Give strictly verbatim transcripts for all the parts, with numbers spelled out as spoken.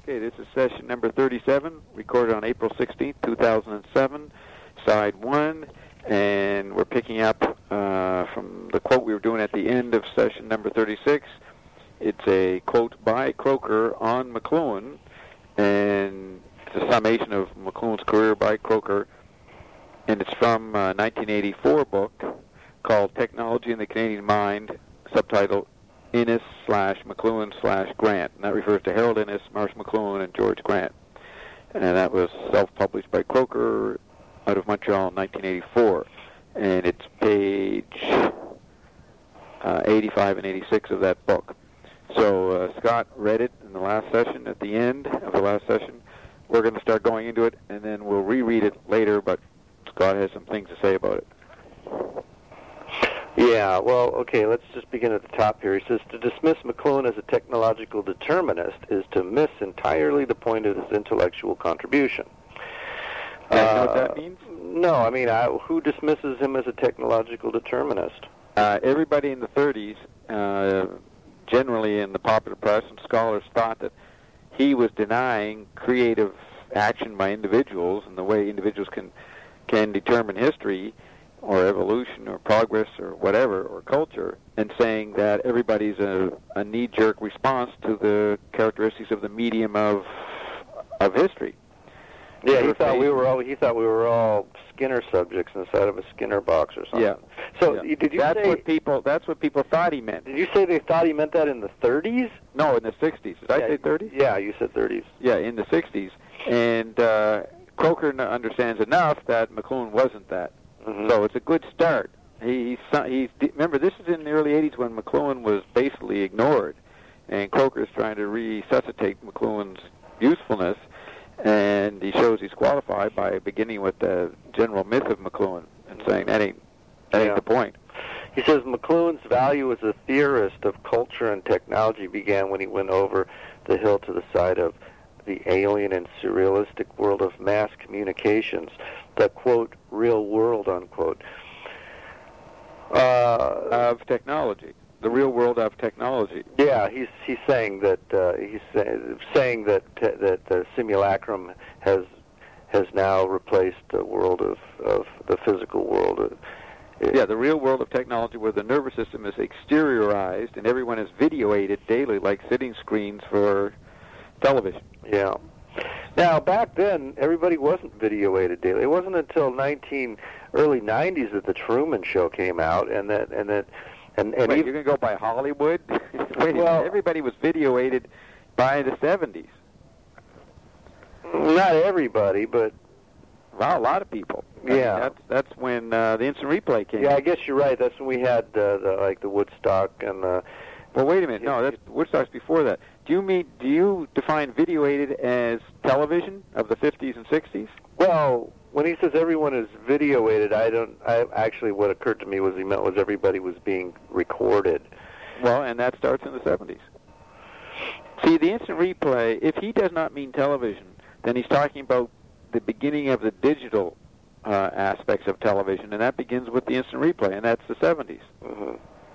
Okay, this is session number thirty-seven, recorded on April sixteenth, two thousand seven, side one, and we're picking up uh, from the quote we were doing at the end of session number thirty-six. It's a quote by Croker on McLuhan, and it's a summation of McLuhan's career by Croker, and it's from a nineteen eighty-four book called Technology in the Canadian Mind, subtitled Innes slash McLuhan slash Grant. And that refers to Harold Innes, Marsh McLuhan, and George Grant. And that was self-published by Croker out of Montreal in nineteen eighty-four. And it's page uh, eighty-five and eighty-six of that book. So uh, Scott read it in the last session, at the end of the last session. We're going to start going into it, and then we'll reread it later, but Scott has some things to say about it. Yeah, well, okay, let's just begin at the top here. He says, to dismiss McLuhan as a technological determinist is to miss entirely the point of his intellectual contribution. Do you uh, know what that means? No, I mean, I, who dismisses him as a technological determinist? Uh, everybody in the thirties, uh, generally in the popular press and scholars, thought that he was denying creative action by individuals and the way individuals can can determine history or evolution or progress or whatever, or culture, and saying that everybody's a, a knee-jerk response to the characteristics of the medium of of history. Yeah, he thought we were all he thought we were all Skinner subjects inside of a Skinner box or something. Yeah. So yeah. did you that's say what people that's what people thought he meant. Did you say they thought he meant that in the thirties? No, in the sixties. Did yeah, I say thirties? Yeah, you said thirties. Yeah, in the sixties. And uh, Croker understands enough that McLuhan wasn't that. Mm-hmm. So it's a good start. He, he's, he's, remember, this is in the early eighties when McLuhan was basically ignored, and Croker is trying to resuscitate McLuhan's usefulness, and he shows he's qualified by beginning with the general myth of McLuhan and saying that ain't that ain't yeah. the point. He says McLuhan's value as a theorist of culture and technology began when he went over the hill to the side of the alien and surrealistic world of mass communications, the, quote, real world, unquote. Uh, of technology, the real world of technology. Yeah, he's he's saying that uh, he's say, saying that uh, that the simulacrum has has now replaced the world of, of the physical world. Uh, yeah, the real world of technology, where the nervous system is exteriorized and everyone is videoated daily like sitting screens for television. Yeah. Now, back then, everybody wasn't videoated daily. It wasn't until nineteen early nineties that the Truman Show came out, and that and that and and Wait, even, you're going to go by Hollywood? Wait, well, everybody was videoated by the seventies. Not everybody, but well, a lot of people. I yeah, mean, that's that's when uh, the instant replay came. Yeah, in. I guess you're right. That's when we had uh, the like the Woodstock and the. Well, wait a minute. No, that's Woodstock's before that. Do you mean? Do you define videoated as television of the fifties and sixties? Well, when he says everyone is videoated, I don't. I actually, what occurred to me was he meant was everybody was being recorded. Well, and that starts in the seventies. See, the instant replay. If he does not mean television, then he's talking about the beginning of the digital uh, aspects of television, and that begins with the instant replay, and that's the seventies. Mm-hmm.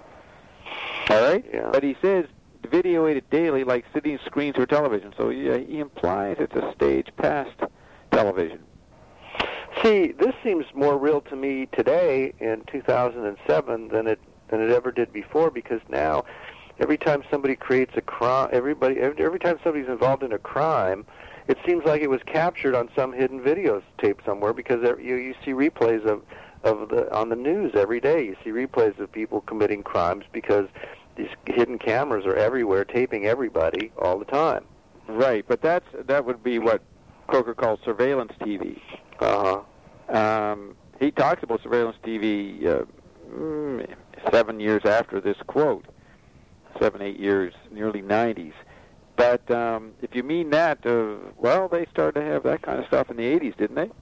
All right? Yeah. But he says videoated daily like sitting screens for television. So yeah, he implies it's a stage past television. See, this seems more real to me today in two thousand seven than it than it ever did before, because now every time somebody creates a crime, everybody every, every time somebody's involved in a crime, it seems like it was captured on some hidden videotape somewhere, because there, you you see replays of of the on the news every day. You see replays of people committing crimes because these hidden cameras are everywhere, taping everybody all the time. Right, but that's that would be what Croker calls surveillance T V. Uh huh. Um, he talks about surveillance T V uh, mm, seven years after this quote, seven, eight years, in the early nineties. But um, if you mean that, uh, well, they started to have that kind of stuff in the eighties, didn't they?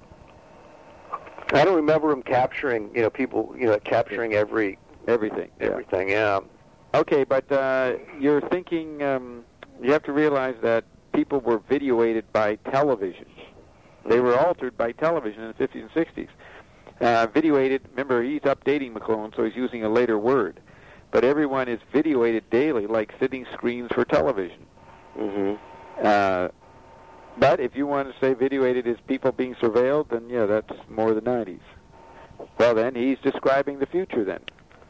I don't remember him capturing, you know, people, you know, capturing every everything, everything. Yeah. yeah. Okay, but uh, you're thinking um, you have to realize that people were videoated by television. They were altered by television in the fifties and sixties. Uh, videoated. Remember, he's updating McLuhan, so he's using a later word. But everyone is videoated daily, like sitting screens for television. Mm-hmm. Uh, But if you want to say video aided is people being surveilled, then yeah, that's more the nineties. Well, then he's describing the future. Then.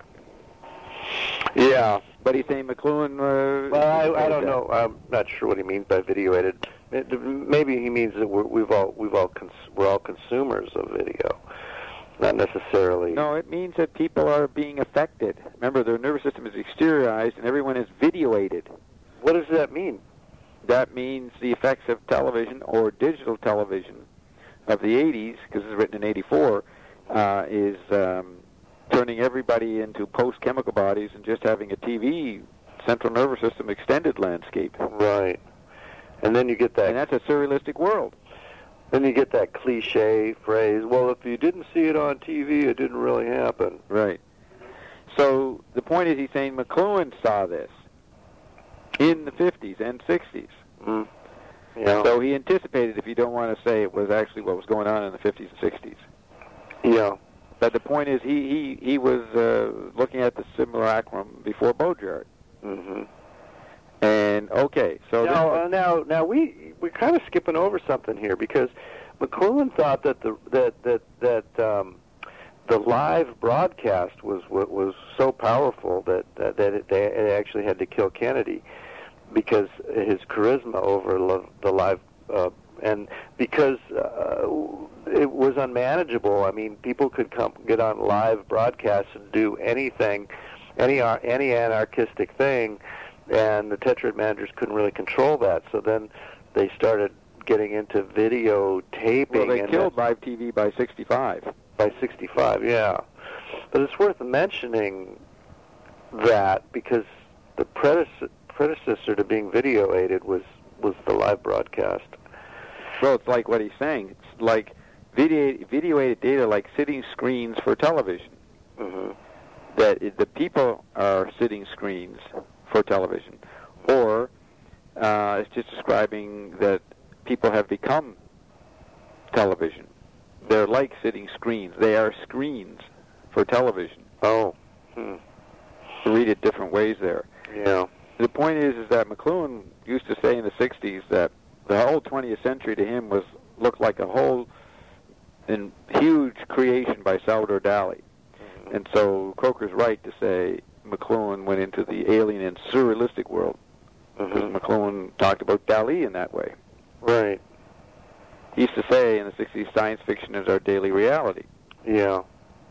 Yeah. But he's saying McLuhan. Uh, well, I, I don't know. I'm not sure what he means by video aided. Maybe he means that we're, we've all we've all cons- we're all consumers of video, not necessarily. No, it means that people are being affected. Remember, their nervous system is exteriorized, and everyone is video aided. What does that mean? That means the effects of television or digital television of the eighties, because it's written in eighty-four, uh, is um, turning everybody into post-chemical bodies and just having a T V, central nervous system, extended landscape. Right. And then you get that... And that's a surrealistic world. Then you get that cliche phrase, well, if you didn't see it on T V, it didn't really happen. Right. So the point is he's saying McLuhan saw this in the fifties and sixties. Mm. Yeah. So he anticipated, if you don't want to say it was actually what was going on in the fifties and sixties. Yeah. But the point is he, he, he was uh, looking at the simulacrum before Baudrillard. Mm-hmm. And, okay, so... Now, uh, now, now we, we're kind of skipping over something here, because McLuhan thought that the that that, that um, the live broadcast was was so powerful that, that, that it, they it actually had to kill Kennedy, because his charisma over lo- the live... Uh, and because uh, it was unmanageable. I mean, people could come get on live broadcasts and do anything, any any anarchistic thing, and the Tetrad managers couldn't really control that. So then they started getting into videotaping. Well, they and killed live T V by sixty-five. By sixty-five, yeah. But it's worth mentioning that, because the predecessor, predecessor to being video aided was, was the live broadcast. Well, it's like what he's saying. It's like video, video-aided data, like sitting screens for television. Mm-hmm. That it, the people are sitting screens for television. Or uh, it's just describing that people have become television. They're like sitting screens. They are screens for television. Oh. Hmm. Read it different ways there. Yeah. The point is, is that McLuhan used to say in the sixties that the whole twentieth century to him was looked like a whole and huge creation by Salvador Dali. Mm-hmm. And so Croker's right to say McLuhan went into the alien and surrealistic world. Because mm-hmm. McLuhan talked about Dali in that way. Right. He used to say in the sixties, science fiction is our daily reality. Yeah.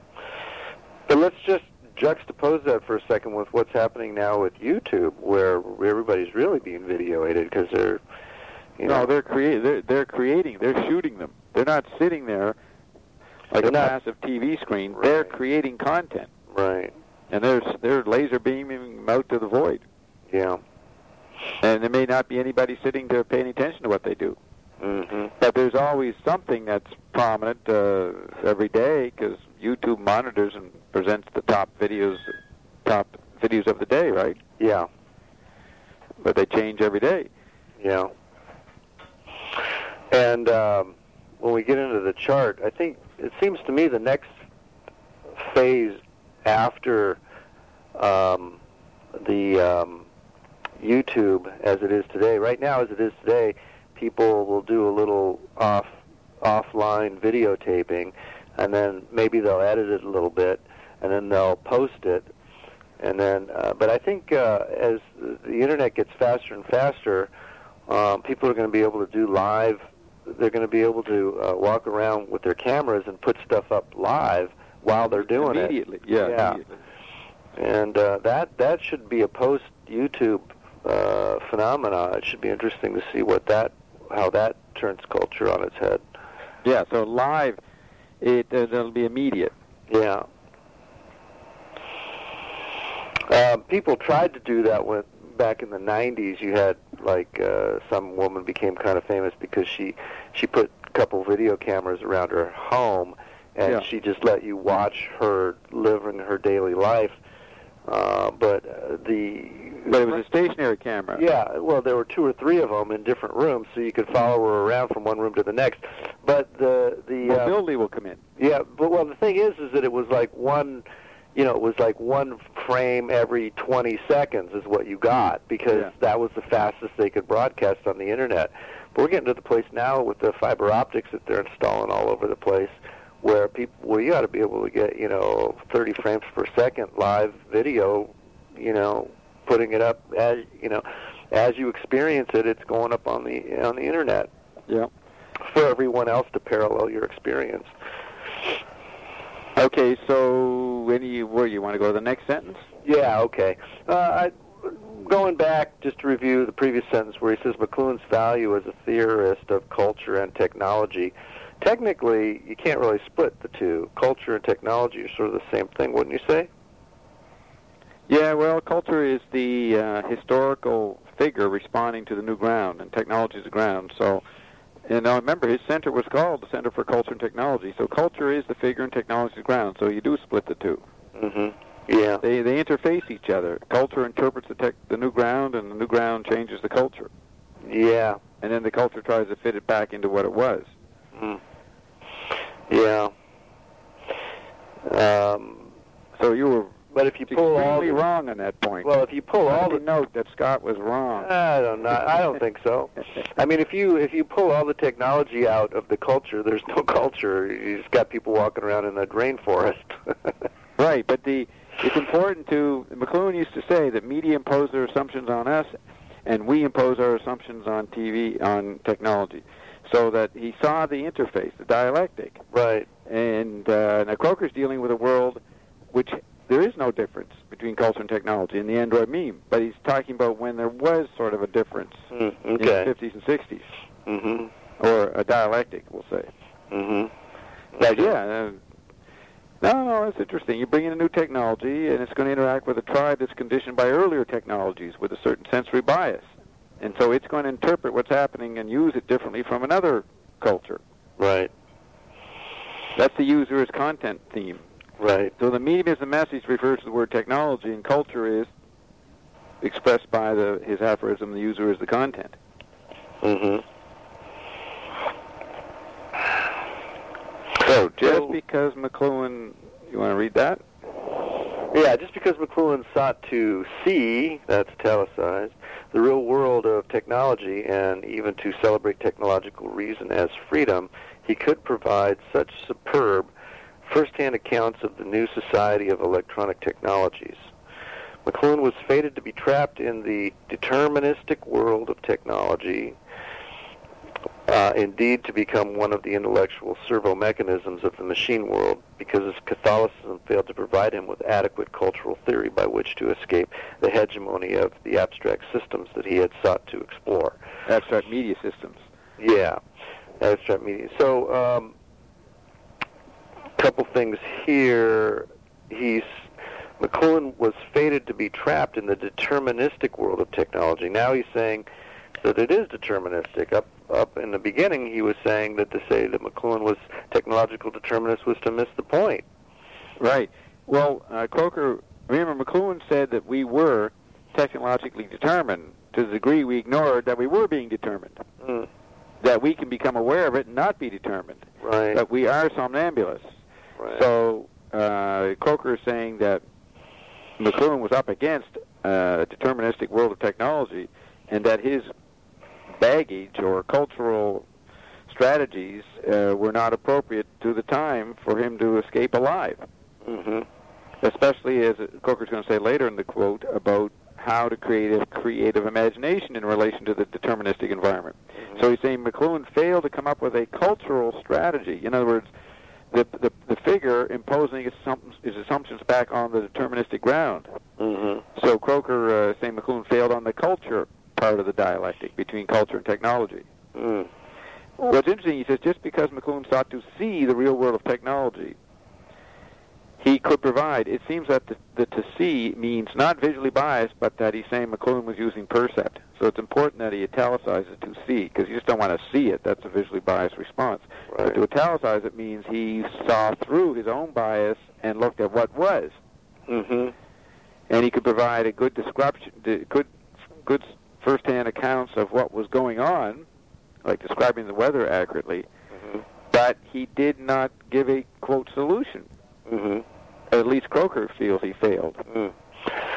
But let's just juxtapose that for a second with what's happening now with YouTube, where everybody's really being video aided because they're, you know, no, they're creating. They're, they're creating. They're shooting them. They're not sitting there like they're a not, massive T V screen. Right. They're creating content. Right. And they're they're laser beaming them out to the void. Yeah. And there may not be anybody sitting there paying attention to what they do. Mm-hmm. But there's always something that's prominent uh, every day, because YouTube monitors and presents the top videos, top videos of the day, right? Yeah. But they change every day. Yeah. And um, when we get into the chart, I think it seems to me the next phase after um, the um, YouTube, as it is today, right now as it is today, people will do a little off offline videotaping, and then maybe they'll edit it a little bit, and then they'll post it, and then. Uh, but I think uh, as the internet gets faster and faster, um, people are going to be able to do live. They're going to be able to uh, walk around with their cameras and put stuff up live while they're doing immediately. it. Yeah, yeah. immediately. And uh, that that should be a post YouTube uh, phenomena. It should be interesting to see what that. how that turns culture on its head. Yeah, so live, it uh, it'll be immediate. Yeah. Uh, people tried to do that with back in the nineties. You had like uh, some woman became kind of famous because she she put a couple video cameras around her home, and yeah. she just let you watch her living her daily life. Uh, but uh, the But it was a stationary camera. Yeah, well, there were two or three of them in different rooms, so you could follow her around from one room to the next. But the the uh, mobility will come in. Yeah, but well, the thing is, is that it was like one, you know, it was like one frame every twenty seconds is what you got, because yeah. that was the fastest they could broadcast on the internet. But we're getting to the place now with the fiber optics that they're installing all over the place, where people, well, you ought to be able to get, you know, thirty frames per second live video, you know, putting it up as, you know, as you experience it, it's going up on the on the internet. Yeah. For everyone else to parallel your experience. Okay, so any where you want to go to the next sentence? Yeah. Okay. Uh, I, going back just to review the previous sentence where he says McLuhan's value as a theorist of culture and technology. Technically, you can't really split the two. Culture and technology are sort of the same thing, wouldn't you say? Yeah, well, culture is the uh, historical figure responding to the new ground, and technology is the ground. So, and now remember, his center was called the Center for Culture and Technology. So culture is the figure and technology is the ground. So you do split the two. Mm-hmm. Yeah. They they interface each other. Culture interprets the, tech, the new ground, and the new ground changes the culture. Yeah. And then the culture tries to fit it back into what it was. Mm. Yeah. Um, so you were but if you pull all the, wrong on that point. Well, if you pull all the note that Scott was wrong. I don't know. I don't think so. I mean, if you if you pull all the technology out of the culture, there's no culture. You just got people walking around in a rainforest. Right, but the it's important to McLuhan used to say that media impose their assumptions on us, and we impose our assumptions on T V on technology. So that he saw the interface, the dialectic. Right. And uh, now Croker's dealing with a world which there is no difference between culture and technology in the Android meme, but he's talking about when there was sort of a difference mm, okay. in the fifties and sixties, mm-hmm. or a dialectic, we'll say. Mm-hmm. But yeah, uh, no, no, it's interesting. You bring in a new technology, and it's going to interact with a tribe that's conditioned by earlier technologies with a certain sensory bias. And so it's going to interpret what's happening and use it differently from another culture. Right. That's the user as content theme. Right. So the medium as the message refers to the word technology, and culture is expressed by the his aphorism, the user is the content. Mm-hmm. So just so, because McLuhan, you want to read that? Yeah, just because McLuhan sought to see, that's italicized, the real world of technology and even to celebrate technological reason as freedom, he could provide such superb first-hand accounts of the new society of electronic technologies. McLuhan was fated to be trapped in the deterministic world of technology, uh, indeed to become one of the intellectual servo mechanisms of the machine world, because his Catholicism failed to provide him with adequate cultural theory by which to escape the hegemony of the abstract systems that he had sought to explore. Abstract media systems. Yeah, abstract media. So, um, a couple things here. He's McLuhan was fated to be trapped in the deterministic world of technology. Now he's saying that it is deterministic. Up up in the beginning, he was saying that to say that McLuhan was technological determinist was to miss the point. Right. Well, uh, Croker, remember, McLuhan said that we were technologically determined to the degree we ignored that we were being determined. Mm. That we can become aware of it and not be determined. Right. But we are somnambulists. Right. So uh, Croker is saying that McLuhan was up against a deterministic world of technology, and that his baggage or cultural strategies uh, were not appropriate to the time for him to escape alive. Mm-hmm. Especially, as Croker's going to say later in the quote, about how to create a creative imagination in relation to the deterministic environment. Mm-hmm. So he's saying McLuhan failed to come up with a cultural strategy. In other words, the the, the figure imposing his, his assumptions back on the deterministic ground. Mm-hmm. So Croker uh, saying McLuhan failed on the culture part of the dialectic between culture and technology. Mm. What's interesting, he says, just because McLuhan sought to see the real world of technology, he could provide. It seems that the, the to see means not visually biased, but that he's saying McLuhan was using percept. So it's important that he italicizes to see, because you just don't want to see it. That's a visually biased response. Right. But to italicize it means he saw through his own bias and looked at what was. Mm-hmm. And he could provide a good description, good, good first-hand accounts of what was going on, like describing the weather accurately, mm-hmm. but he did not give a, quote, solution. Mm-hmm. At least Croker feels he failed. Mm.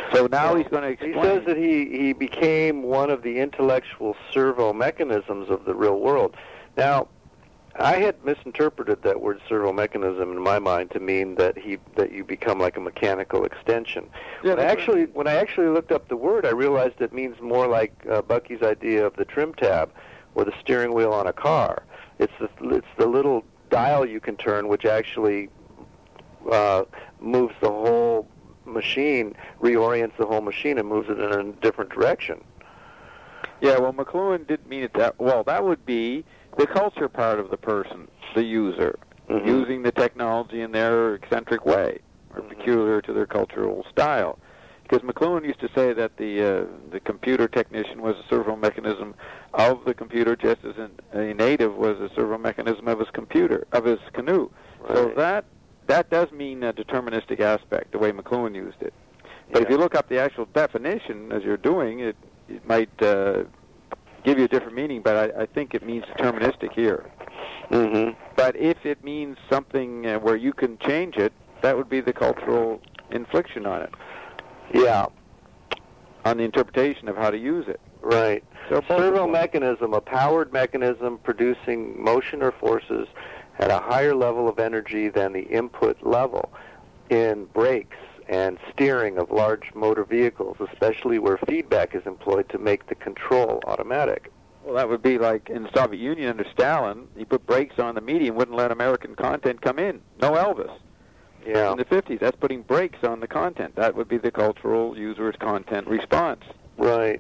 So now well, he's going to explain. He says that he, he became one of the intellectual servo mechanisms of the real world. Now, I had misinterpreted that word servo mechanism in my mind to mean that he that you become like a mechanical extension. Yeah, when I actually right. when I actually looked up the word, I realized it means more like uh, Bucky's idea of the trim tab or the steering wheel on a car. It's the it's the little dial you can turn, which actually uh, moves the whole machine, reorients the whole machine, and moves it in a different direction. Yeah, well, McLuhan didn't mean it that well. That would be the culture part of the person, the user, mm-hmm. using the technology in their eccentric way or mm-hmm. peculiar to their cultural style. Because McLuhan used to say that the uh, the computer technician was a servo mechanism of the computer, just as an, a native was a servo mechanism of his computer, of his canoe. Right. So that that does mean a deterministic aspect, the way McLuhan used it. But yeah. if you look up the actual definition, as you're doing, it, it might uh, give you a different meaning, but I, I think it means deterministic here. Mm-hmm. But if it means something uh, where you can change it, that would be the cultural infliction on it. Yeah. On the interpretation of how to use it. Right. So servo mechanism, a powered mechanism producing motion or forces at a higher level of energy than the input level in brakes and steering of large motor vehicles, especially where feedback is employed to make the control automatic. Well, that would be like in the Soviet Union under Stalin, he put brakes on the media and wouldn't let American content come in. No Elvis. Yeah. In the fifties, that's putting brakes on the content. That would be the cultural user's content response. Right.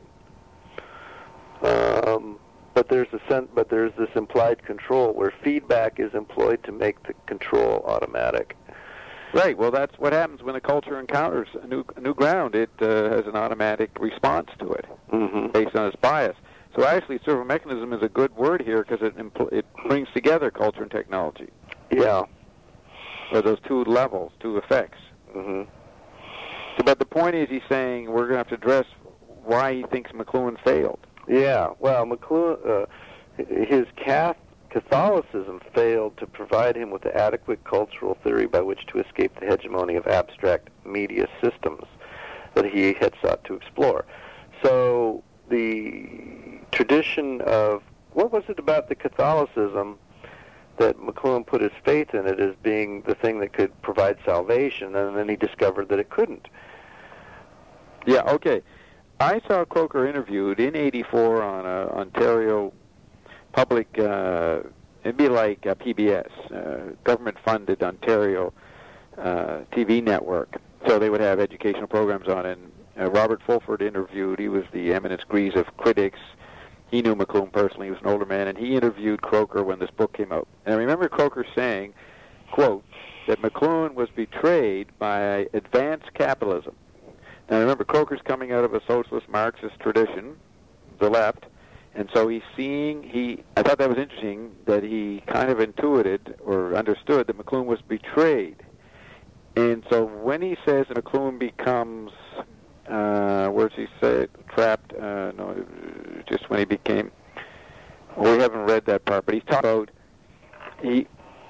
Um, but there's a sen- but there's this implied control where feedback is employed to make the control automatic. Right. Well, that's what happens when a culture encounters a new a new ground. It uh, has an automatic response to it mm-hmm. based on its bias. So actually, servo mechanism is a good word here because it impl- it brings together culture and technology. Yeah. Or those two levels, two effects. Mm-hmm. So, but the point is, he's saying we're going to have to address why he thinks McLuhan failed. Yeah. Well, McLuhan, uh, his Cath- Catholicism failed to provide him with the adequate cultural theory by which to escape the hegemony of abstract media systems that he had sought to explore. So the tradition of, what was it about the Catholicism that McLuhan put his faith in it as being the thing that could provide salvation, and then he discovered that it couldn't? Yeah, okay. I saw Croker interviewed in eighty-four on a Ontario public, uh, it'd be like uh, P B S, uh, government-funded Ontario uh, T V network. So they would have educational programs on it. And, uh, Robert Fulford interviewed, he was the eminence grise of critics. He knew McLuhan personally, he was an older man, and he interviewed Croker when this book came out. And I remember Croker saying, quote, that McLuhan was betrayed by advanced capitalism. Now remember, Croker's coming out of a socialist Marxist tradition, the left, and so he's seeing, he, I thought that was interesting, that he kind of intuited or understood that McLuhan was betrayed. And so when he says that McLuhan becomes, uh, where does he say it, trapped, uh, no, just when he became, well, we haven't read that part, but he's talking about, he,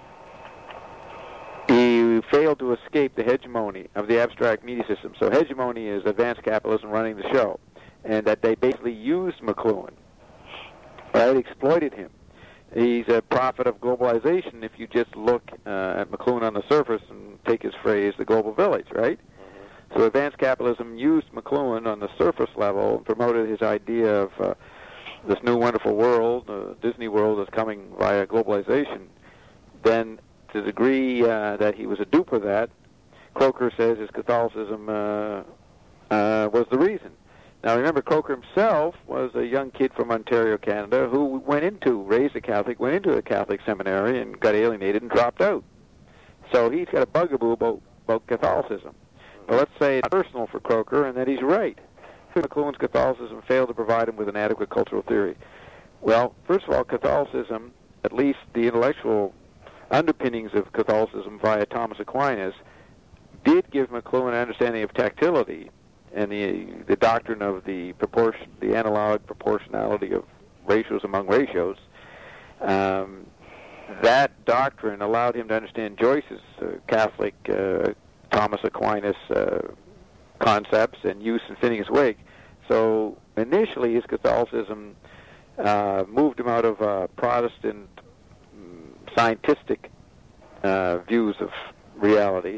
he failed to escape the hegemony of the abstract media system. So hegemony is advanced capitalism running the show, and that they basically used McLuhan, right, exploited him. He's a prophet of globalization if you just look uh, at McLuhan on the surface and take his phrase, the global village, right? Mm-hmm. So advanced capitalism used McLuhan on the surface level and promoted his idea of uh, this new wonderful world, uh, Disney World is coming via globalization. Then to the degree uh, that he was a dupe of that, Croker says his Catholicism uh, uh, was the reason. Now remember, Croker himself was a young kid from Ontario, Canada, who went into, raised a Catholic, went into a Catholic seminary and got alienated and dropped out. So he's got a bugaboo about, about Catholicism. But let's say it's personal for Croker and that he's right. McLuhan's Catholicism failed to provide him with an adequate cultural theory. Well, first of all, Catholicism, at least the intellectual underpinnings of Catholicism via Thomas Aquinas, did give McLuhan an understanding of tactility and the the doctrine of the proportion, the analog proportionality of ratios among ratios. Um, that doctrine allowed him to understand Joyce's uh, Catholic uh, Thomas Aquinas uh, concepts and use in Phineas Wake. So initially, his Catholicism uh, moved him out of uh, Protestant um, scientific uh, views of reality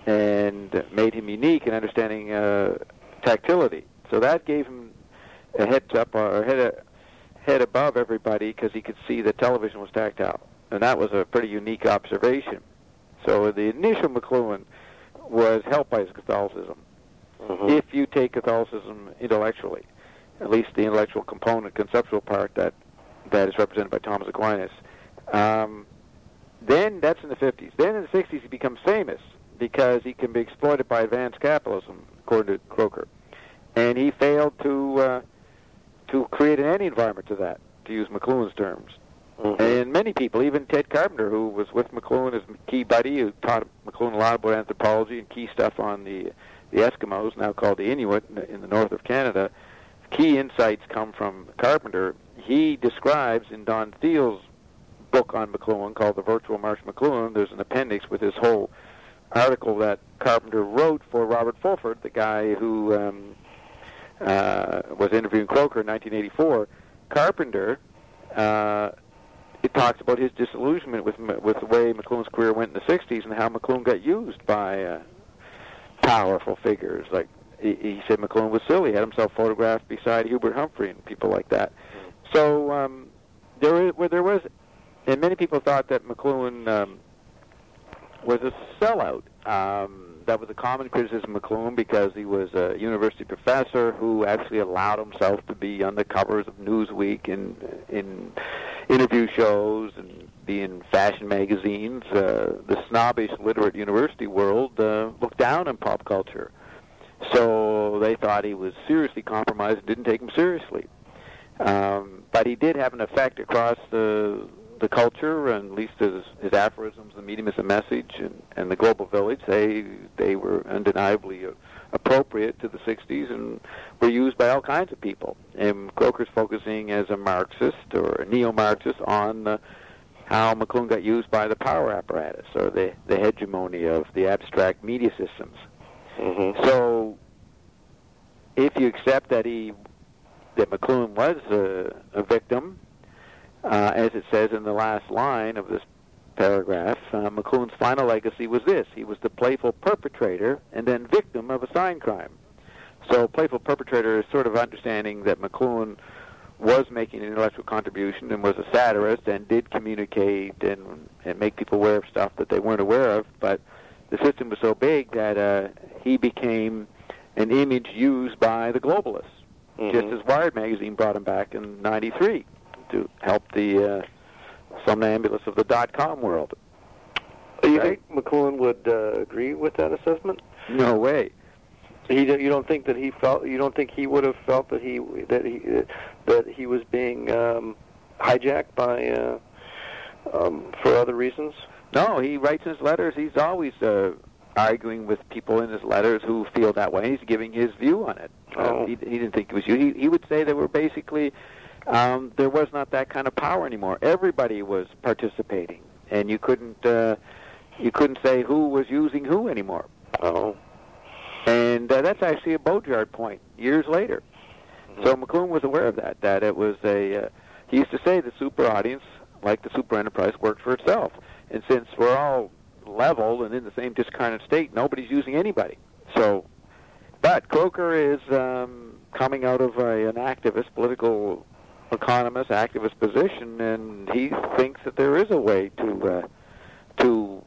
and made him unique in understanding uh, tactility. So that gave him a heads up or a head, a head above everybody because he could see that television was tactile. And that was a pretty unique observation. So the initial McLuhan was helped by his Catholicism. Mm-hmm. If you take Catholicism intellectually, at least the intellectual component, conceptual part that that is represented by Thomas Aquinas, um, then that's in the fifties. Then in the sixties he becomes famous because he can be exploited by advanced capitalism, according to Croker. And he failed to uh, to create an anti-environment to that, to use McLuhan's terms. Mm-hmm. And many people, even Ted Carpenter, who was with McLuhan as key buddy, who taught McLuhan a lot about anthropology and key stuff on the the Eskimos, now called the Inuit in the, in the north of Canada, key insights come from Carpenter. He describes in Don Thiel's book on McLuhan called The Virtual Marsh McLuhan, there's an appendix with his whole article that Carpenter wrote for Robert Fulford, the guy who um, uh, was interviewing Croker in nineteen eighty-four. Carpenter, uh, it talks about his disillusionment with with the way McLuhan's career went in the sixties and how McLuhan got used by uh, powerful figures. Like he, he said, McLuhan was silly. He had himself photographed beside Hubert Humphrey and people like that. So um, there is, where there was, and many people thought that McLuhan um, was a sellout. Um, that was a common criticism of McLuhan because he was a university professor who actually allowed himself to be on the covers of Newsweek and in interview shows and be in fashion magazines. Uh, the snobbish literate university world uh, looked down on pop culture. So they thought he was seriously compromised and didn't take him seriously. Um, but he did have an effect across the the culture, and at least his, his aphorisms, the medium as a message, and, and the global village, they they were undeniably uh, appropriate to the sixties and were used by all kinds of people. And Croker's focusing as a Marxist or a neo-Marxist on uh, how McLuhan got used by the power apparatus or the, the hegemony of the abstract media systems. Mm-hmm. So if you accept that he that McLuhan was a, a victim, Uh, as it says in the last line of this paragraph, uh, McLuhan's final legacy was this. He was the playful perpetrator and then victim of a sign crime. So playful perpetrator is sort of understanding that McLuhan was making an intellectual contribution and was a satirist and did communicate and, and make people aware of stuff that they weren't aware of, but the system was so big that uh, he became an image used by the globalists, mm-hmm. just as Wired magazine brought him back in ninety-three. To help the uh, somnambulist of the dot-com world. Do you right? think McLuhan would uh, agree with that assessment? No way. He, you don't think that he felt? You don't think he would have felt that he that he that he was being um, hijacked by uh, um, for other reasons? No, he writes in his letters. He's always uh, arguing with people in his letters who feel that way. He's giving his view on it. Oh. Uh, he, he didn't think it was you. He, he would say they were basically. Um, there was not that kind of power anymore. Everybody was participating, and you couldn't uh, you couldn't say who was using who anymore. Oh, and uh, that's actually a Baudrillard point years later. Mm-hmm. So McLuhan was aware of that. That it was a. Uh, he used to say the super audience, like the super enterprise, worked for itself. And since we're all level and in the same discarnate state, nobody's using anybody. So, but Croker is um, coming out of a, an activist political. Economist, activist position, and he thinks that there is a way to uh, to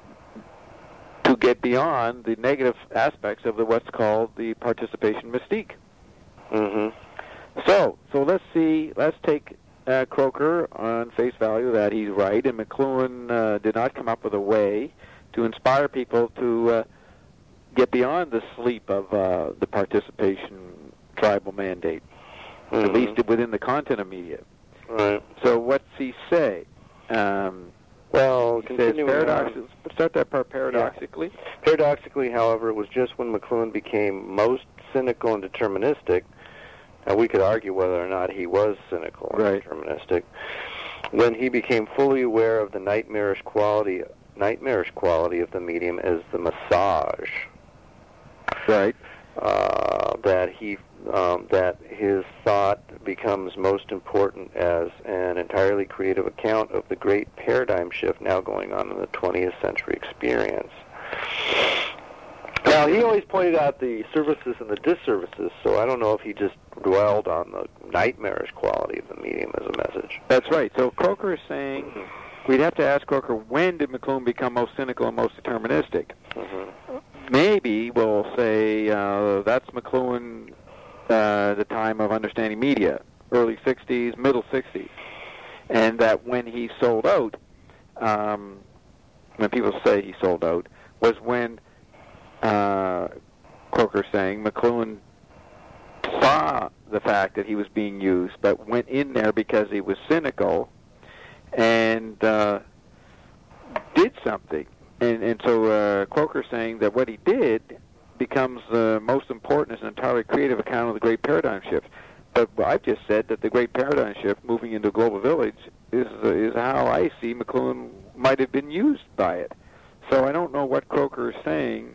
to get beyond the negative aspects of the what's called the participation mystique. Mm-hmm. So, so let's see. Let's take uh, Croker on face value that he's right, and McLuhan uh, did not come up with a way to inspire people to uh, get beyond the sleep of uh, the participation tribal mandate. Mm-hmm. At least within the content of media. Right. So what's he say? Um, well, he says paradox, on. start that part paradoxically. Yeah. Paradoxically, however, it was just when McLuhan became most cynical and deterministic, and we could argue whether or not he was cynical and right. deterministic, when he became fully aware of the nightmarish quality, nightmarish quality of the medium as the massage. Right. uh, that he um, that his thought becomes most important as an entirely creative account of the great paradigm shift now going on in the twentieth century experience. Now, he always pointed out the services and the disservices, so I don't know if he just dwelled on the nightmarish quality of the medium as a message. That's right. So Croker is saying, mm-hmm. we'd have to ask Croker, when did McLuhan become most cynical and most deterministic? Mm-hmm. Maybe we'll say uh, that's McLuhan, uh, the time of understanding media, early sixties, middle sixties, and that when he sold out, um, when people say he sold out, was when Uh, Croker saying McLuhan saw the fact that he was being used, but went in there because he was cynical and uh, did something. And, and so uh, Croker saying that what he did becomes uh, most important as an entirely creative account of the great paradigm shift. But I've just said that the great paradigm shift moving into a global village is uh, is how I see McLuhan might have been used by it. So I don't know what Croker is saying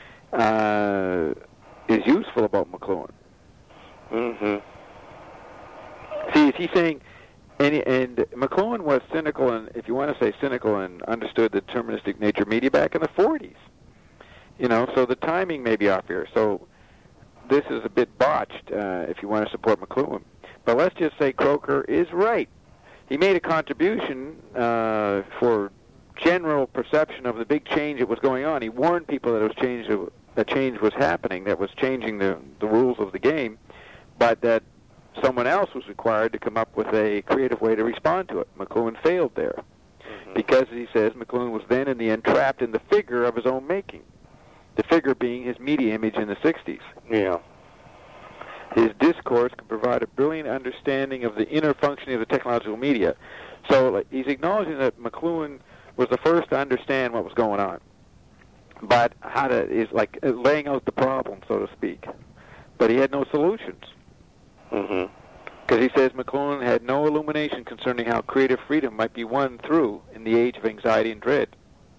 Uh, is useful about McLuhan. Mm-hmm. See, is he saying, and, and McLuhan was cynical, and if you want to say cynical, and understood the deterministic nature of media back in the forties. You know, so the timing may be off here. So this is a bit botched uh, if you want to support McLuhan. But let's just say Croker is right. He made a contribution uh, for general perception of the big change that was going on. He warned people that it was change, that change was happening, that was changing the, the rules of the game, but that someone else was required to come up with a creative way to respond to it. McLuhan failed there. Mm-hmm. Because, he says, McLuhan was then in the end trapped in the figure of his own making, the figure being his media image in the sixties. Yeah. His discourse could provide a brilliant understanding of the inner functioning of the technological media. So like, he's acknowledging that McLuhan was the first to understand what was going on, but how to is like laying out the problem, so to speak. But he had no solutions, because mm-hmm. he says McLuhan had no illumination concerning how creative freedom might be won through in the age of anxiety and dread.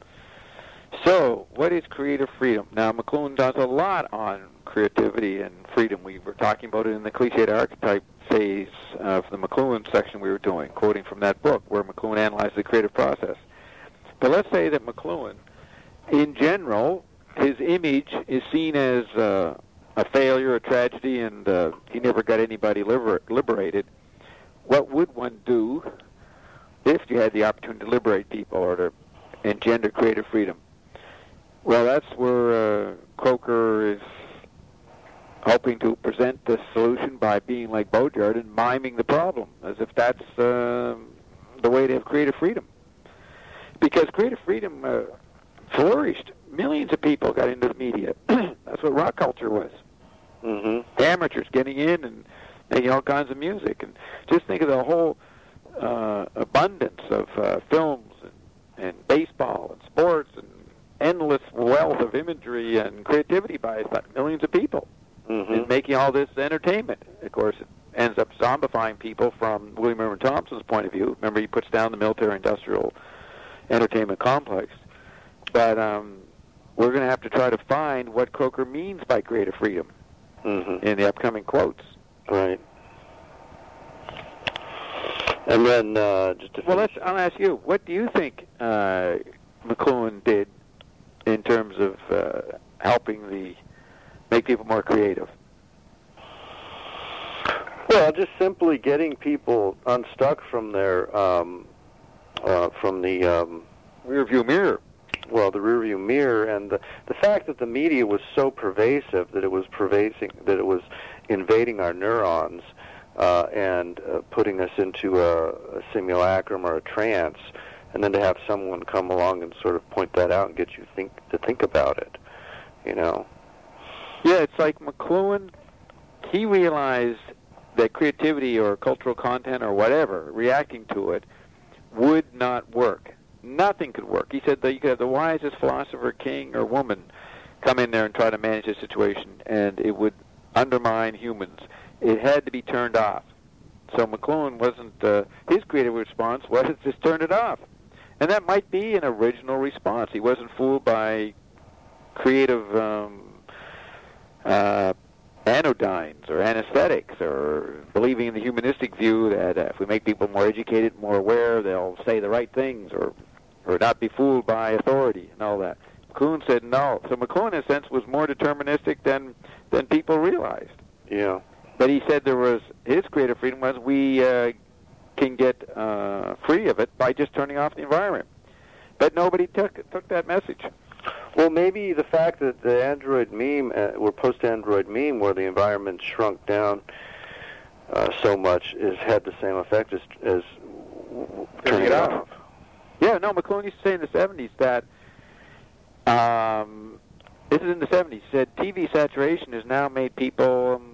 So, what is creative freedom? Now, McLuhan does a lot on creativity and freedom. We were talking about it in the cliched archetype phase of the McLuhan section we were doing, quoting from that book where McLuhan analyzed the creative process. But let's say that McLuhan, in general, his image is seen as uh, a failure, a tragedy, and uh, he never got anybody liber- liberated. What would one do if you had the opportunity to liberate people or to engender creative freedom? Well, that's where uh, Croker is hoping to present the solution by being like Baudrillard and miming the problem, as if that's uh, the way to have creative freedom. Because creative freedom uh, flourished. Millions of people got into the media. That's what rock culture was. Mm-hmm. Amateurs getting in and making all kinds of music. And just think of the whole uh, abundance of uh, films and, and baseball and sports and endless wealth of imagery and creativity by millions of people mm-hmm. in making all this entertainment. Of course, it ends up zombifying people from William Irwin Thompson's point of view. Remember, he puts down the military-industrial entertainment complex. But um, we're going to have to try to find what Croker means by creative freedom mm-hmm. in the upcoming quotes. Right. And then, uh, just to well, let's. I'll ask you. What do you think uh, McLuhan did in terms of uh, helping the make people more creative? Well, just simply getting people unstuck from their um, uh, from the um, rear view mirror. Well, the rearview mirror, and the the fact that the media was so pervasive that it was pervasive, that it was invading our neurons uh, and uh, putting us into a, a simulacrum or a trance, and then to have someone come along and sort of point that out and get you think to think about it, you know. Yeah, it's like McLuhan. He realized that creativity or cultural content or whatever, reacting to it, would not work. Nothing could work. He said that you could have the wisest philosopher, king, or woman come in there and try to manage the situation, and it would undermine humans. It had to be turned off. So McLuhan wasn't, uh, his creative response was to just turn it off. And that might be an original response. He wasn't fooled by creative um, uh, anodynes or anesthetics, or believing in the humanistic view that uh, if we make people more educated, more aware, they'll say the right things, or or not be fooled by authority and all that. McLuhan said no. So McLuhan, in a sense, was more deterministic than than people realized. Yeah. But he said there was, his creative freedom was we uh, can get uh, free of it by just turning off the environment. But nobody took took that message. Well, maybe the fact that the Android meme, uh, or post-Android meme, where the environment shrunk down uh, so much, has had the same effect as, as turning it off. Yeah, no, McLuhan used to say in the seventies that, um, this is in the seventies, he said T V saturation has now made people um,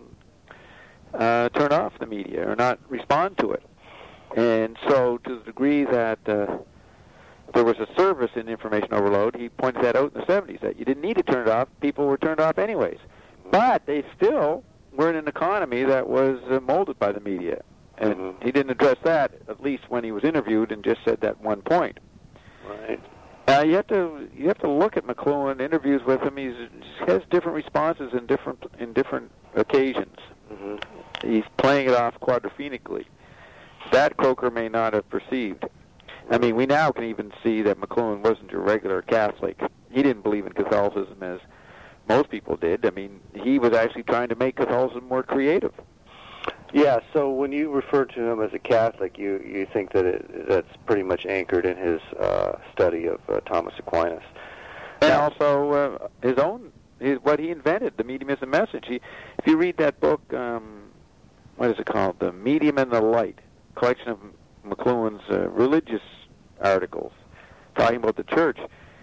uh, turn off the media or not respond to it. And so to the degree that uh, there was a service in information overload, he pointed that out in the seventies, that you didn't need to turn it off. People were turned off anyways. But they still were in an economy that was uh, molded by the media. And mm-hmm. he didn't address that, at least when he was interviewed, and just said that one point. Right. Uh, you have to you have to look at McLuhan, interviews with him. He's, he has different responses in different in different occasions. Mm-hmm. He's playing it off quadrophonically. That Croker may not have perceived. I mean, we now can even see that McLuhan wasn't a regular Catholic. He didn't believe in Catholicism as most people did. I mean, he was actually trying to make Catholicism more creative. Yeah, so when you refer to him as a Catholic, you, you think that it, that's pretty much anchored in his uh, study of uh, Thomas Aquinas. And now, also uh, his own, his, what he invented, the medium is the message. He, if you read that book, um, what is it called? The Medium and the Light, collection of McLuhan's uh, religious articles talking about the church.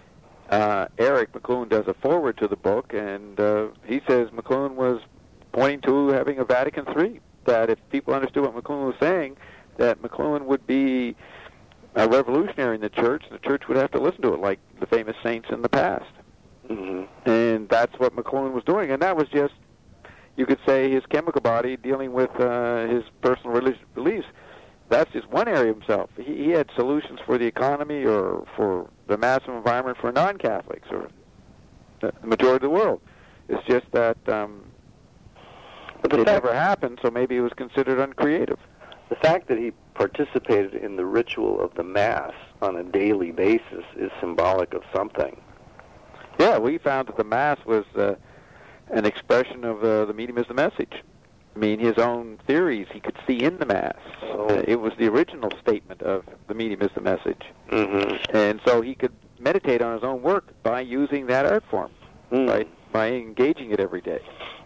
Uh, Eric McLuhan does a foreword to the book, and uh, he says McLuhan was pointing to having a Vatican three, that if people understood what McLuhan was saying, that McLuhan would be a revolutionary in the church, and the church would have to listen to it like the famous saints in the past. Mm-hmm. And that's what McLuhan was doing, and that was just, you could say, his chemical body dealing with uh, his personal religious beliefs. That's just one area of himself. He, he had solutions for the economy or for the massive environment for non-Catholics or the majority of the world. It's just that um, but it fact, never happened, so maybe it was considered uncreative. The fact that he participated in the ritual of the Mass on a daily basis is symbolic of something. Yeah, we found that the Mass was uh, an expression of uh, the medium is the message. I mean, his own theories he could see in the Mass. Oh. Uh, it was the original statement of the medium is the message. Mm-hmm. And so he could meditate on his own work by using that art form, mm. by, by engaging it every day.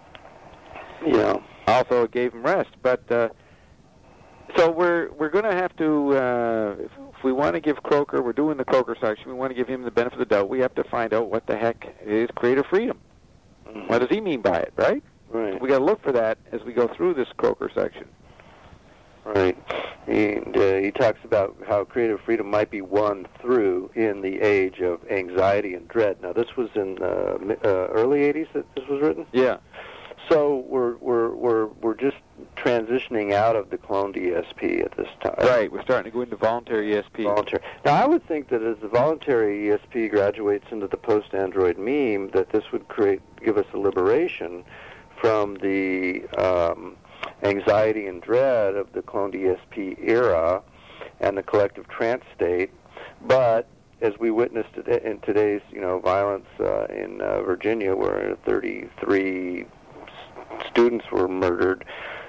Yeah. Also, it gave him rest. But uh, so we're we're going to have to, uh, if, if we want to give Croker, we're doing the Croker section, we want to give him the benefit of the doubt, we have to find out what the heck is creative freedom. Mm-hmm. What does he mean by it, right? Right. We got to look for that as we go through this Croker section. Right. And uh, he talks about how creative freedom might be won through in the age of anxiety and dread. Now, this was in uh, uh, early eighties that this was written? Yeah. So we're we're we're we're just transitioning out of the cloned E S P at this time. Right. We're starting to go into voluntary E S P. Voluntary. Now, I would think that as the voluntary E S P graduates into the post-Android meme, that this would create give us a liberation from the um, anxiety and dread of the cloned E S P era and the collective trance state. But as we witnessed in today's, you know, violence uh, in uh, Virginia, where thirty-three students were murdered,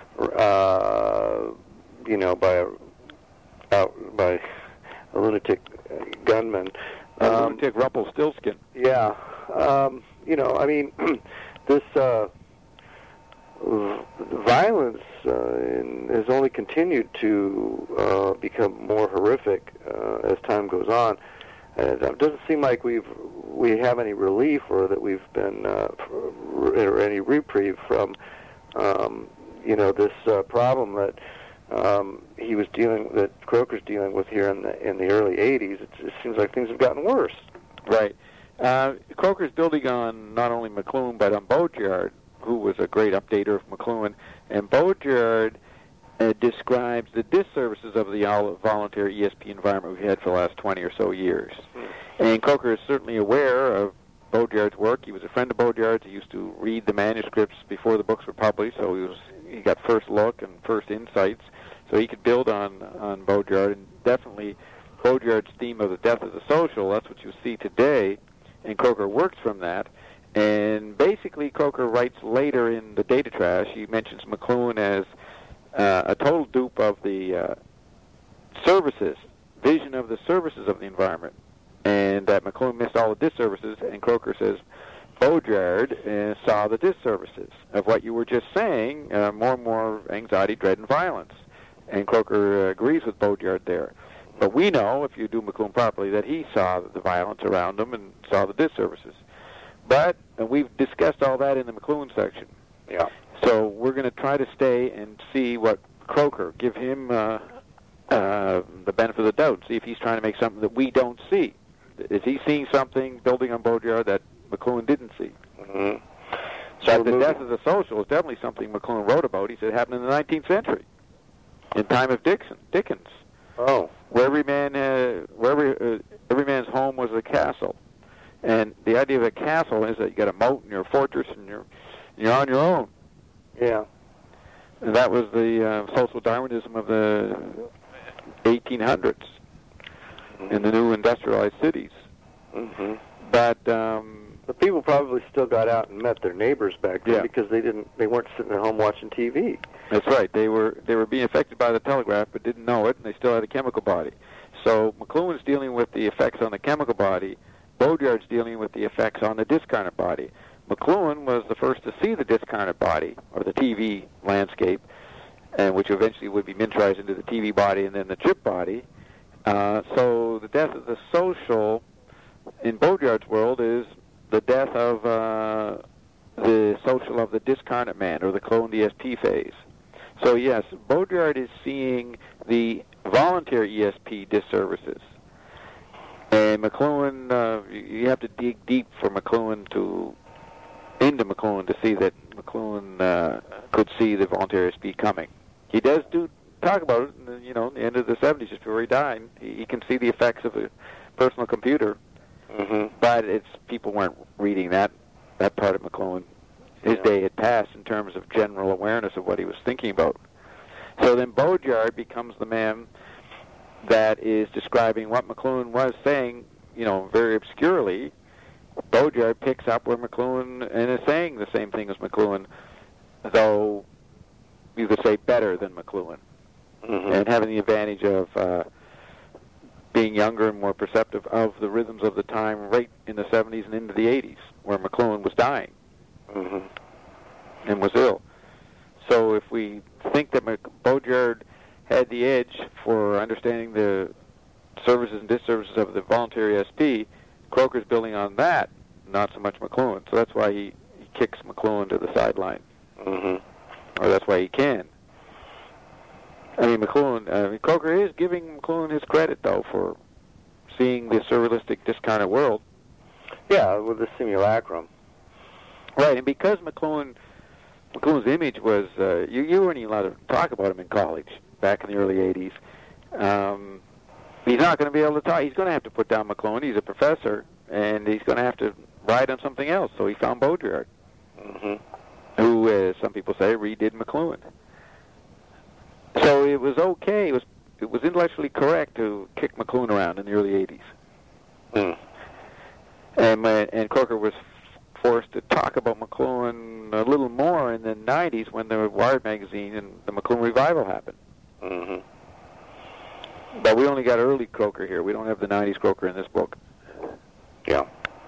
uh, you know, by a uh, by a lunatic gunman. A Um, lunatic Rumpelstiltskin. yeah, um, you know, I mean, this. Uh, Violence uh, in, has only continued to uh, become more horrific uh, as time goes on. And it doesn't seem like we've we have any relief or that we've been uh, or any reprieve from um, you know this uh, problem that um, he was dealing that Croker's dealing with here in the in the early eighties. It just seems like things have gotten worse. Right. Uh, Croker's building on not only McLuhan but on Baudrillard, who was a great updater of McLuhan, and Baudrillard uh, describes the disservices of the voluntary E S P environment we've had for the last twenty or so years. Mm. And Croker is certainly aware of Baudrillard's work. He was a friend of Baudrillard's. He used to read the manuscripts before the books were published, so he was he got first look and first insights, so he could build on, on Baudrillard. And definitely Baudrillard's theme of the death of the social, that's what you see today, and Croker works from that. And basically Croker writes later in the Data Trash, he mentions McLuhan as uh, a total dupe of the uh, services, vision of the services of the environment, and that McLuhan missed all the disservices, and Croker says Baudrillard uh, saw the disservices of what you were just saying, uh, more and more anxiety, dread, and violence. And Croker uh, agrees with Baudrillard there. But we know, if you do McLuhan properly, that he saw the violence around him and saw the disservices. But uh, we've discussed all that in the McLuhan section. Yeah. So we're going to try to stay and see what Croker, give him uh, uh, the benefit of the doubt, see if he's trying to make something that we don't see. Is he seeing something, building on Baudrillard, that McLuhan didn't see? Mm-hmm. So the death of the social is definitely something McLuhan wrote about. He said it happened in the nineteenth century, in time of Dixon, Dickens. Oh. Where every man, uh, where every, uh, every man's home was a castle. And the idea of a castle is that you got a moat and you're a fortress and you're, you're on your own. Yeah. And that was the uh, social Darwinism of the eighteen hundreds mm-hmm. in the new industrialized cities. Mm-hmm. But um, the people probably still got out and met their neighbors back then yeah. because they didn't, they weren't sitting at home watching T V. That's right. They were they were being affected by the telegraph, but didn't know it, and they still had a chemical body. So McLuhan's dealing with the effects on the chemical body. Baudrillard's dealing with the effects on the discarnate body. McLuhan was the first to see the discarnate body, or the T V landscape, and which eventually would be miniaturized into the T V body and then the chip body. Uh, so the death of the social in Baudrillard's world is the death of uh, the social of the discarnate man, or the clone D S P phase. So yes, Baudrillard is seeing the voluntary E S P disservices. And McLuhan, uh, you have to dig deep for McLuhan to, into McLuhan to see that McLuhan uh, could see the voluntary E S P coming. He does do talk about it, in the, you know, in the end of the seventies, just before he died. He, he can see the effects of a personal computer, mm-hmm. but it's people weren't reading that that part of McLuhan. His yeah. day had passed in terms of general awareness of what he was thinking about. So then Baudrillard becomes the man that is describing what McLuhan was saying, you know, very obscurely. Baudrillard picks up where McLuhan and is saying the same thing as McLuhan, though you could say better than McLuhan, mm-hmm. and having the advantage of uh, being younger and more perceptive of the rhythms of the time right in the seventies and into the eighties, where McLuhan was dying mm-hmm. and was ill. So if we think that Baudrillard had the edge for understanding the services and disservices of the voluntary S P, Croker's building on that, not so much McLuhan. So that's why he, he kicks McLuhan to the sideline. Mm-hmm. Or that's why he can. I mean, McLuhan, I mean, Croker is giving McLuhan his credit, though, for seeing the surrealistic, discarnate world. Yeah, with the simulacrum. Right, and because McLuhan, McLuhan's image was, uh, you, you weren't even allowed to talk about him in college back in the early eighties. Um, he's not going to be able to talk. He's going to have to put down McLuhan. He's a professor, and he's going to have to ride on something else. So he found Baudrillard, mm-hmm. who, uh, some people say, redid McLuhan. So it was okay. It was it was intellectually correct to kick McLuhan around in the early eighties. Mm. And uh, and Croker was f- forced to talk about McLuhan a little more in the nineties when the Wired magazine and the McLuhan revival happened. Mm-hmm. But we only got early Croker here. We don't have the nineties Croker in this book. Yeah.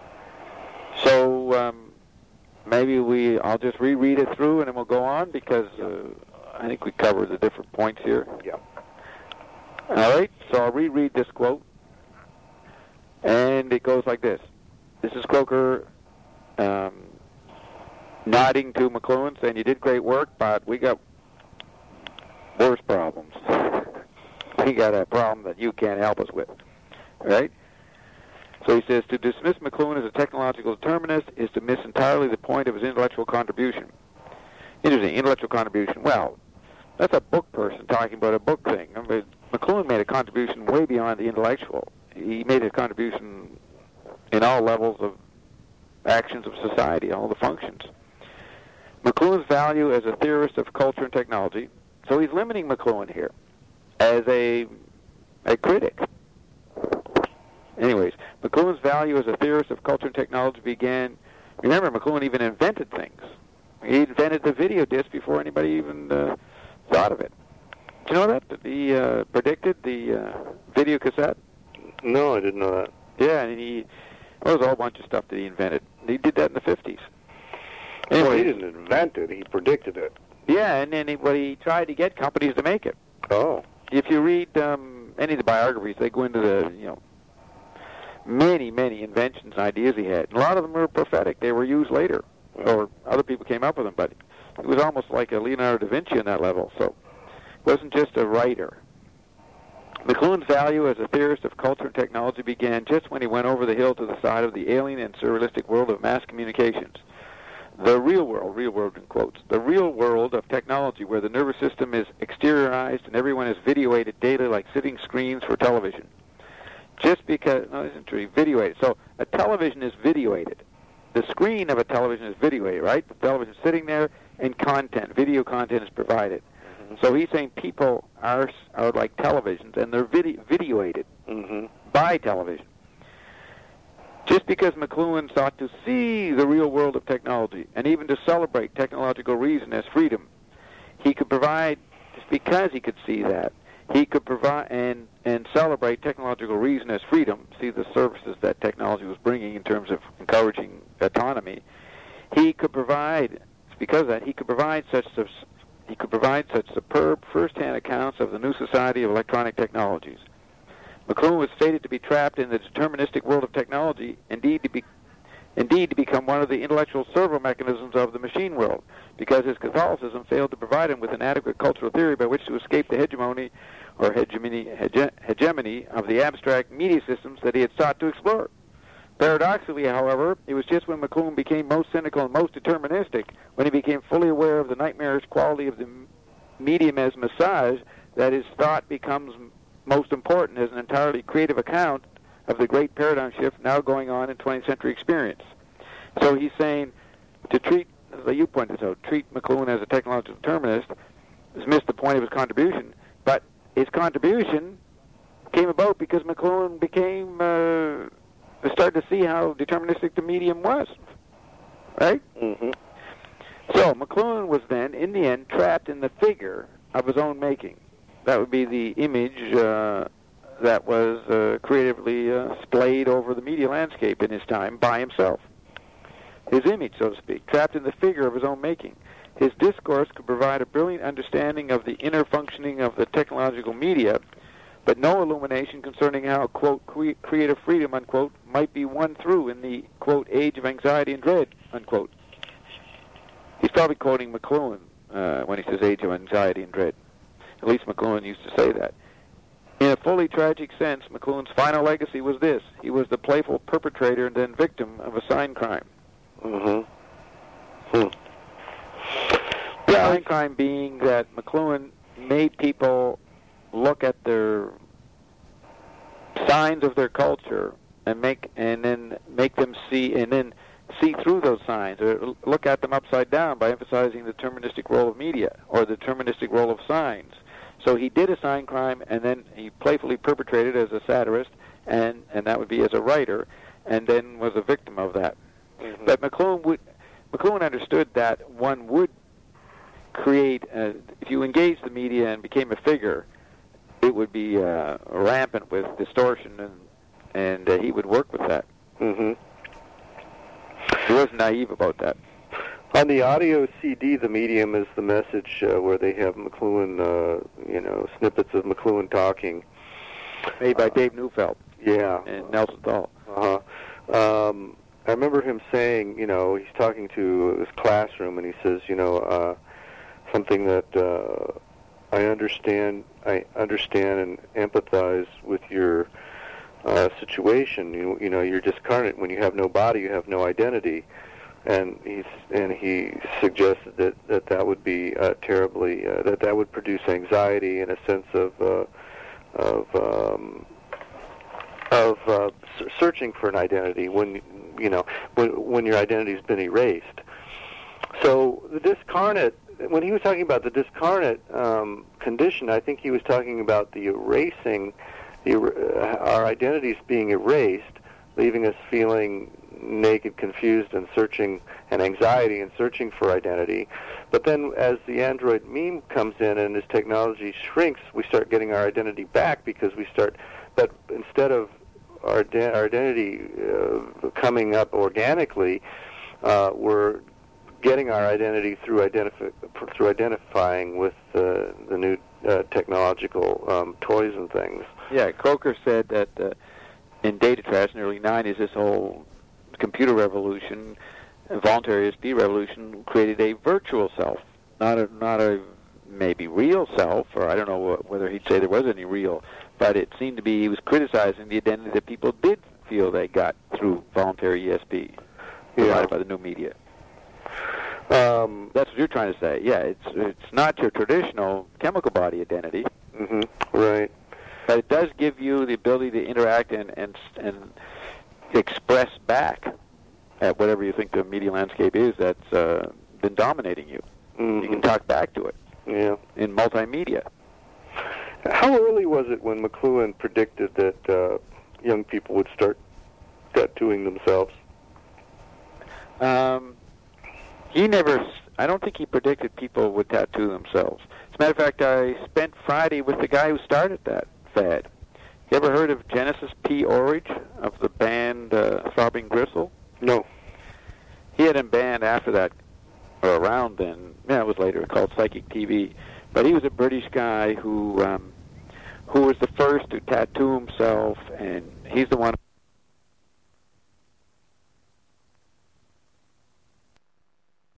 So um, maybe we I'll just reread it through and then we'll go on because uh, I think we covered the different points here. Yeah. All right, so I'll reread this quote. And it goes like this. This is Croker um, nodding to McLuhan, saying, you did great work, but we got worse problems. We got a problem that you can't help us with. All right? So he says, to dismiss McLuhan as a technological determinist is to miss entirely the point of his intellectual contribution. Interesting, intellectual contribution. Well, that's a book person talking about a book thing. I mean, McLuhan made a contribution way beyond the intellectual. He made a contribution in all levels of actions of society, all the functions. McLuhan's value as a theorist of culture and technology, so he's limiting McLuhan here as a, a critic. Anyways, McLuhan's value as a theorist of culture and technology began, remember, McLuhan even invented things. He invented the video disc before anybody even uh, thought of it. Do you know that? He uh, predicted the uh, video cassette? No, I didn't know that. Yeah, and he, well, there was a whole bunch of stuff that he invented. He did that in the fifties. Anyway, well, he didn't invent it, he predicted it. Yeah, and then he, well, he tried to get companies to make it. Oh. If you read um, any of the biographies, they go into the, you know, many, many inventions and ideas he had. And a lot of them were prophetic. They were used later, or other people came up with them, but it was almost like a Leonardo da Vinci on that level, so it wasn't just a writer. McLuhan's value as a theorist of culture and technology began just when he went over the hill to the side of the alien and surrealistic world of mass communications. The real world, real world in quotes, the real world of technology where the nervous system is exteriorized and everyone is videoated daily like sitting screens for television. Just because, no, isn't true, videoated. So a television is videoated. The screen of a television is videoated, right? The television is sitting there and content, video content is provided. Mm-hmm. So he's saying people are are like televisions and they're video, videoated mm-hmm. by television. Just because McLuhan sought to see the real world of technology and even to celebrate technological reason as freedom, he could provide, just because he could see that, he could provide and, and celebrate technological reason as freedom, see the services that technology was bringing in terms of encouraging autonomy. He could provide, it's because of that, he could provide such he could provide such superb first-hand accounts of the new society of electronic technologies. McLuhan was stated to be trapped in the deterministic world of technology, indeed to be, indeed to become one of the intellectual servo mechanisms of the machine world, because his Catholicism failed to provide him with an adequate cultural theory by which to escape the hegemony or hegemony, hege, hegemony of the abstract media systems that he had sought to explore. Paradoxically, however, it was just when McLuhan became most cynical and most deterministic, when he became fully aware of the nightmarish quality of the medium as massage, that his thought becomes most important as an entirely creative account of the great paradigm shift now going on in twentieth century experience. So he's saying to treat, as you pointed out, treat McLuhan as a technological determinist has missed the point of his contribution, but his contribution came about because McLuhan became, uh, started to see how deterministic the medium was, right? Mm-hmm. So McLuhan was then, in the end, trapped in the figure of his own making. That would be the image uh, that was uh, creatively uh, splayed over the media landscape in his time by himself. His image, so to speak, trapped in the figure of his own making. His discourse could provide a brilliant understanding of the inner functioning of the technological media, but no illumination concerning how, quote, cre- creative freedom, unquote, might be won through in the, quote, age of anxiety and dread, unquote. He's probably quoting McLuhan uh, when he says age of anxiety and dread. At least McLuhan used to say that. In a fully tragic sense, McLuhan's final legacy was this. He was the playful perpetrator and then victim of a sign crime. Mm-hmm. Hmm. The sign crime being that McLuhan made people look at their signs of their culture and make and then make them see and then see through those signs, or look at them upside down by emphasizing the deterministic role of media or the deterministic role of signs. So he did a sign crime, and then he playfully perpetrated as a satirist, and, and that would be as a writer, and then was a victim of that. Mm-hmm. But McLuhan would, McLuhan understood that one would create, uh, if you engaged the media and became a figure, it would be uh, rampant with distortion, and and uh, he would work with that. Mm-hmm. He wasn't naive about that. On the audio C D, the medium is the message uh, where they have McLuhan, uh, you know, snippets of McLuhan talking. Made by uh, Dave Neufeld. Yeah. And Nelson Dahl. Uh-huh. Um, I remember him saying, you know, he's talking to his classroom, and he says, you know, uh, something that uh, I understand, I understand and empathize with your uh, situation. You, you know, you're discarnate. When you have no body, you have no identity. And he and he suggested that, that that would be uh, terribly uh, that that would produce anxiety and a sense of uh, of um, of uh, searching for an identity. When you know, when, when your identity's been erased. So the discarnate, when he was talking about the discarnate um, condition, I think he was talking about the erasing, the, uh, our identities being erased, leaving us feeling naked, confused, and searching, and anxiety and searching for identity. But then as the Android meme comes in and as technology shrinks, we start getting our identity back because we start, but instead of our, our identity uh, coming up organically, uh, we're getting our identity through, identifi- through identifying with uh, the new uh, technological um, toys and things. Yeah, Croker said that uh, in data trash in the early nineties, this whole computer revolution, voluntary U S B revolution, created a virtual self, not a not a maybe real self, or I don't know what, whether he'd say there was any real, but it seemed to be he was criticizing the identity that people did feel they got through voluntary U S B provided yeah. by the new media. Um, That's what you're trying to say. Yeah, it's it's not your traditional chemical body identity. Mm-hmm. Right. But it does give you the ability to interact and and and express back at whatever you think the media landscape is that's uh, been dominating you. Mm-hmm. You can talk back to it. Yeah. In multimedia. How early was it when McLuhan predicted that uh, young people would start tattooing themselves? Um, he never. I don't think he predicted people would tattoo themselves. As a matter of fact, I spent Friday with the guy who started that fad. You ever heard of Genesis P. Orridge of the band uh, Throbbing Gristle? No. He had a band after that, or around then. Yeah, it was later, called Psychic T V. But he was a British guy who um, who was the first to tattoo himself, and he's the one